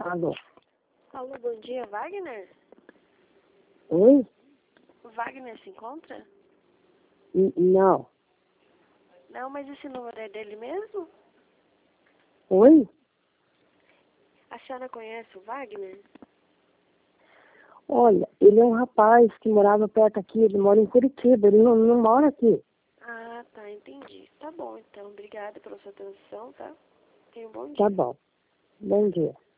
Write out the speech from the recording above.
Alô? Alô, bom dia, Wagner? Oi? O Wagner se encontra? Não. Não, mas esse número é dele mesmo? Oi? A senhora conhece o Wagner? Olha, ele é um rapaz que morava perto aqui, ele mora em Curitiba, ele não mora aqui. Ah, tá, entendi. Tá bom, então. Obrigada pela sua atenção, tá? Tenha um bom dia. Tá bom. Bom dia.